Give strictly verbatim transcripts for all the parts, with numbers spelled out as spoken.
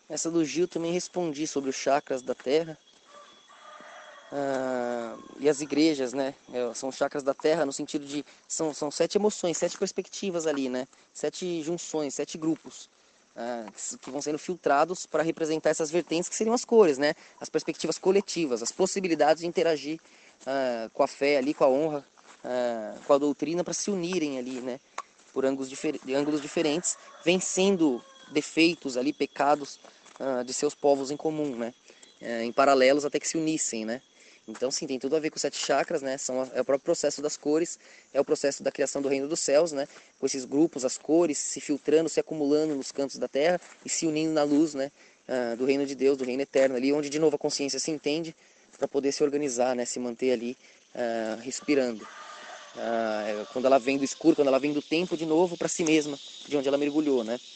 Essa do Gil também respondi sobre os chakras da Terra. Ah, e as igrejas, né? É, são chakras da Terra no sentido de... São, são sete emoções, sete perspectivas ali, né? Sete junções, sete grupos. Ah, que vão sendo filtrados para representar essas vertentes que seriam as cores, né? As perspectivas coletivas, as possibilidades de interagir ah, com a fé ali, com a honra, ah, com a doutrina, para se unirem ali, né? Por ângulos, difer ângulos diferentes, vencendo defeitos ali, pecados ah, de seus povos em comum, né? É, em paralelos até que se unissem, né? Então, sim, tem tudo a ver com os sete chakras, né? São, é o próprio processo das cores, é o processo da criação do reino dos céus, né? Com esses grupos, as cores se filtrando, se acumulando nos cantos da terra e se unindo na luz, né? Ah, do reino de Deus, do reino eterno ali, onde de novo a consciência se entende para poder se organizar, né? Se manter ali ah, respirando. Ah, quando ela vem do escuro, quando ela vem do tempo de novo para si mesma, de onde ela mergulhou, né?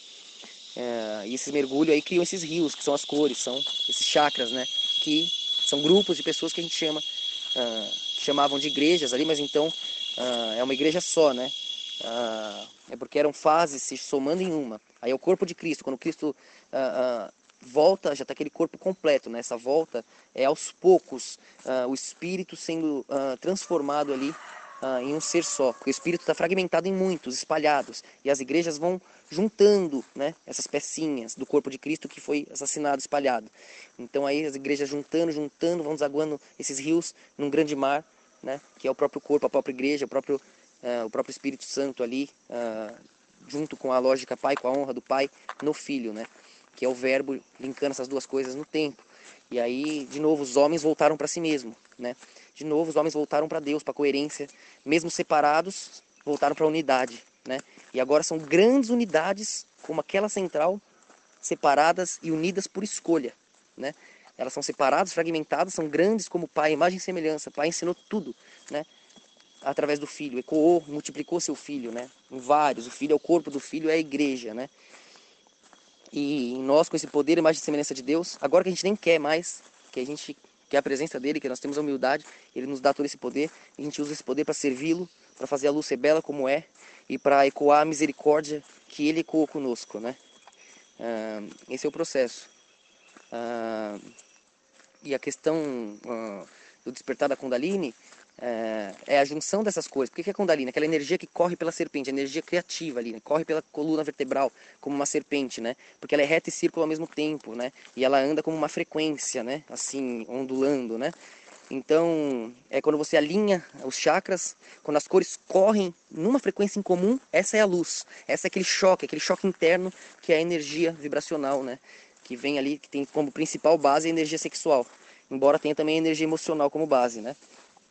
É, e esses mergulhos aí criam esses rios, que são as cores, são esses chakras, né? Que são grupos de pessoas que a gente chama, ah, chamavam de igrejas ali, mas então ah, é uma igreja só, né? Ah, é porque eram fases se somando em uma. Aí é o corpo de Cristo, quando Cristo ah, ah, volta, já está aquele corpo completo, né? Essa volta é aos poucos ah, o espírito sendo ah, transformado ali ah, em um ser só, porque o espírito está fragmentado em muitos, espalhados, e as igrejas vão juntando, né, essas pecinhas do corpo de Cristo que foi assassinado, espalhado. Então aí as igrejas juntando, juntando, vão desaguando esses rios num grande mar, né, que é o próprio corpo, a própria igreja, o próprio, uh, o próprio Espírito Santo ali, uh, junto com a lógica Pai, com a honra do Pai no Filho, né, que é o verbo linkando essas duas coisas no tempo. E aí, de novo, os homens voltaram para si mesmo, né? De novo, os homens voltaram para Deus, para a coerência. Mesmo separados, voltaram para a unidade, né? E agora são grandes unidades, como aquela central, separadas e unidas por escolha, né? Elas são separadas, fragmentadas, são grandes como o Pai, imagem e semelhança. O Pai ensinou tudo, né? Através do Filho, ecoou, multiplicou seu Filho, né? Em vários. O Filho é o corpo do Filho, é a igreja, né? E em nós, com esse poder, imagem e semelhança de Deus, agora que a gente nem quer mais, que a gente quer a presença dele, que nós temos a humildade, ele nos dá todo esse poder, e a gente usa esse poder para servi-lo, para fazer a luz ser bela como é, e para ecoar a misericórdia que ele ecoou conosco, né? Ah, esse é o processo. Ah, e a questão ah, do despertar da Kundalini é, é a junção dessas coisas. Por que é a Kundalini? Aquela energia que corre pela serpente, a energia criativa ali, né? Corre pela coluna vertebral, como uma serpente, né? Porque ela é reta e círculo ao mesmo tempo, né? E ela anda como uma frequência, né? Assim, ondulando, né? Então, é quando você alinha os chakras, quando as cores correm numa frequência em comum, essa é a luz. Essa é aquele choque, aquele choque interno que é a energia vibracional, né? Que vem ali, que tem como principal base a energia sexual. Embora tenha também a energia emocional como base, né?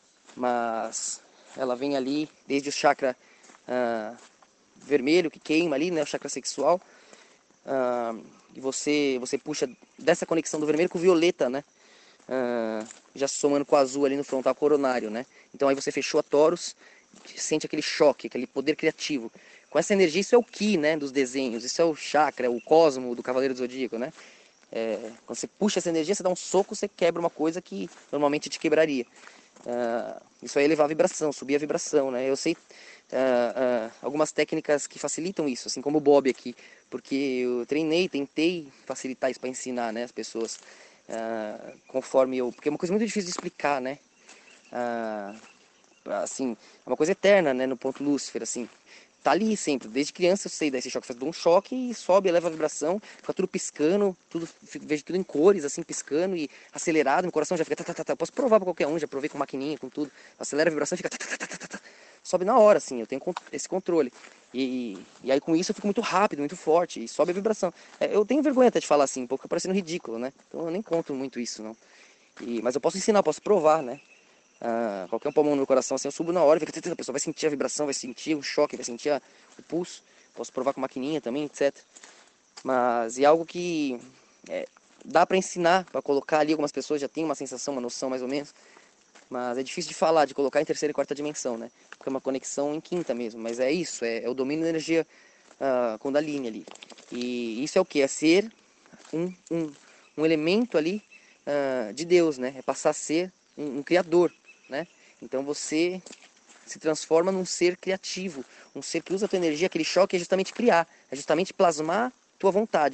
Mas ela vem ali desde o chakra ah, vermelho, que queima ali, né? O chakra sexual. Ah, e você, você puxa dessa conexão do vermelho com o violeta, né? Ah, já somando com o azul ali no frontal coronário, né? Então aí você fechou a Taurus, sente aquele choque, aquele poder criativo. Com essa energia, isso é o Ki, né, dos desenhos, isso é o chakra, é o cosmo do Cavaleiro do Zodíaco, né? É, quando você puxa essa energia, você dá um soco, você quebra uma coisa que normalmente te quebraria. Ah, isso aí é elevar a vibração, subir a vibração, né? Eu sei ah, ah, algumas técnicas que facilitam isso, assim como o Bob aqui, porque eu treinei, tentei facilitar isso para ensinar, né, as pessoas. Ah, conforme eu... Porque é uma coisa muito difícil de explicar, né? Ah, assim, é uma coisa eterna, né? No ponto Lúcifer, assim. Tá ali sempre, desde criança eu sei desse choque, faz um choque e sobe, eleva a vibração, fica tudo piscando, tudo, vejo tudo em cores, assim, piscando e acelerado, meu coração já fica... Tá, tá, tá, tá. Posso provar pra qualquer um, já provei com maquininha, com tudo. Acelera a vibração e fica... Tá, tá, tá, tá, tá, tá. Sobe na hora, assim, eu tenho esse controle. E, e aí com isso eu fico muito rápido, muito forte, e sobe a vibração. É, eu tenho vergonha até de falar assim, um pouco parecendo ridículo, né? Então eu nem conto muito isso, não. E, mas eu posso ensinar, posso provar, né? Ah, qualquer um pôr a mão no meu coração assim, eu subo na hora, fica, a pessoa vai sentir a vibração, vai sentir o choque, vai sentir a, o pulso. Posso provar com maquininha também, etcétera. Mas é algo que é, dá para ensinar, para colocar ali, algumas pessoas já têm uma sensação, uma noção mais ou menos. Mas é difícil de falar, de colocar em terceira e quarta dimensão, né? Porque é uma conexão em quinta mesmo. Mas é isso, é, é o domínio da energia uh, Kundalini ali. E isso é o que? É ser um, um, um elemento ali uh, de Deus, né? É passar a ser um, um criador, né? Então você se transforma num ser criativo, um ser que usa a tua energia, aquele choque é justamente criar, é justamente plasmar tua vontade,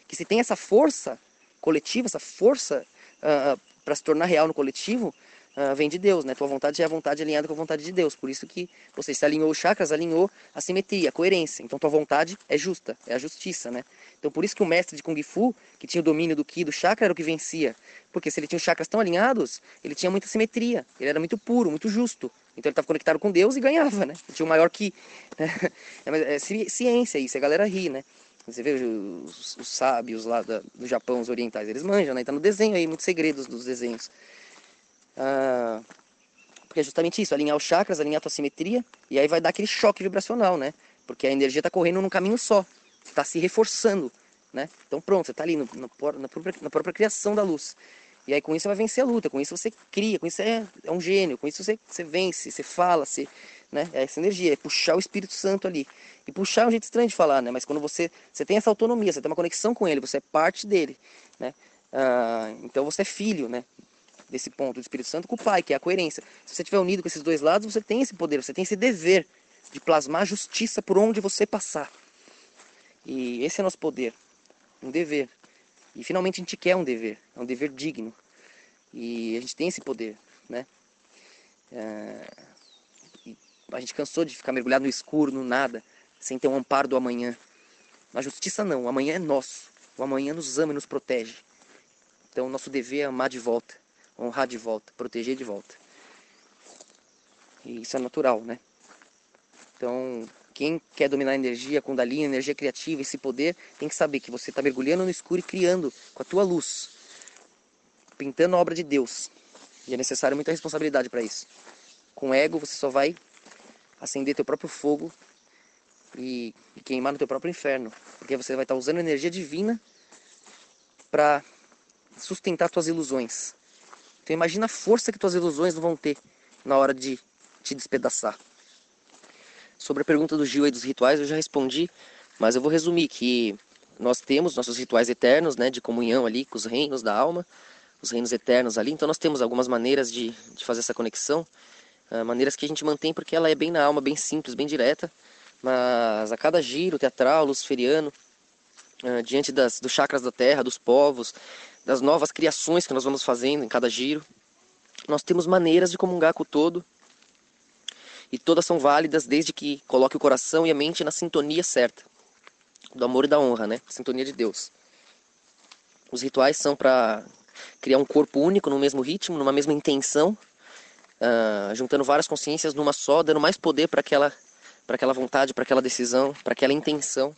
que se tem essa força coletiva, essa força uh, para se tornar real no coletivo, uh, vem de Deus, né? Tua vontade é a vontade alinhada com a vontade de Deus. Por isso que você se alinhou os chakras, alinhou a simetria, a coerência. Então tua vontade é justa, é a justiça, né? Então por isso que o mestre de Kung Fu, que tinha o domínio do Ki, do chakra, era o que vencia. Porque se ele tinha os chakras tão alinhados, ele tinha muita simetria. Ele era muito puro, muito justo. Então ele estava conectado com Deus e ganhava, né? Ele tinha o maior Ki. É, é ciência isso, a galera ri, né? Você vê os, os sábios lá da, do Japão, os orientais, eles manjam, né? Tá no desenho aí, muitos segredos dos desenhos. Ah, porque é justamente isso, alinhar os chakras, alinhar a tua simetria, e aí vai dar aquele choque vibracional, né? Porque a energia tá correndo num caminho só, tá se reforçando, né? Então pronto, você tá ali no, no, na, própria, na própria criação da luz. E aí com isso você vai vencer a luta, com isso você cria, com isso você é, é um gênio, com isso você, você vence, você fala, você, né? É essa energia, é puxar o Espírito Santo ali. E puxar é um jeito estranho de falar, né? Mas quando você, você tem essa autonomia, você tem uma conexão com ele, você é parte dele, né? Ah, então você é filho, né? Desse ponto do Espírito Santo com o Pai, que é a coerência. Se você estiver unido com esses dois lados, você tem esse poder, você tem esse dever de plasmar a justiça por onde você passar. E esse é nosso poder, um dever. E finalmente a gente quer um dever, é um dever digno. E a gente tem esse poder, né? É... E a gente cansou de ficar mergulhado no escuro, no nada, sem ter um amparo do amanhã. A justiça não, o amanhã é nosso. O amanhã nos ama e nos protege. Então o nosso dever é amar de volta, honrar de volta, proteger de volta. E isso é natural, né? Então, quem quer dominar a energia, a Kundalini, a energia criativa, esse poder, tem que saber que você está mergulhando no escuro e criando com a tua luz, pintando a obra de Deus. E é necessário muita responsabilidade para isso. Com ego você só vai acender teu próprio fogo e, e queimar no teu próprio inferno. Porque você vai estar usando energia divina para sustentar tuas ilusões. Então imagina a força que tuas ilusões não vão ter na hora de te despedaçar. Sobre a pergunta do Gil aí dos rituais, eu já respondi, mas eu vou resumir que nós temos nossos rituais eternos, né, de comunhão ali com os reinos da alma, os reinos eternos ali. Então nós temos algumas maneiras de, de fazer essa conexão, uh, maneiras que a gente mantém porque ela é bem na alma, bem simples, bem direta, mas a cada giro teatral, luciferiano, uh, diante das, dos chakras da terra, dos povos, das novas criações que nós vamos fazendo em cada giro, nós temos maneiras de comungar com o todo, e todas são válidas desde que coloque o coração e a mente na sintonia certa, do amor e da honra, né? Sintonia de Deus. Os rituais são para criar um corpo único no mesmo ritmo, numa mesma intenção, uh, juntando várias consciências numa só, dando mais poder para aquela, para aquela vontade, para aquela decisão, para aquela intenção.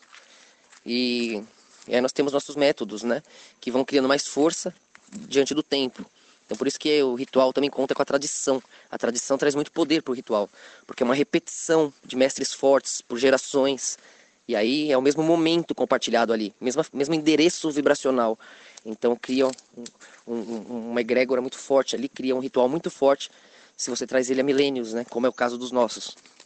E, e aí nós temos nossos métodos, né? Que vão criando mais força diante do tempo. Então por isso que o ritual também conta com a tradição. A tradição traz muito poder para o ritual, porque é uma repetição de mestres fortes por gerações. E aí é o mesmo momento compartilhado ali, mesmo, mesmo endereço vibracional. Então cria um, um, uma egrégora muito forte ali, cria um ritual muito forte, se você traz ele a milênios, né? Como é o caso dos nossos.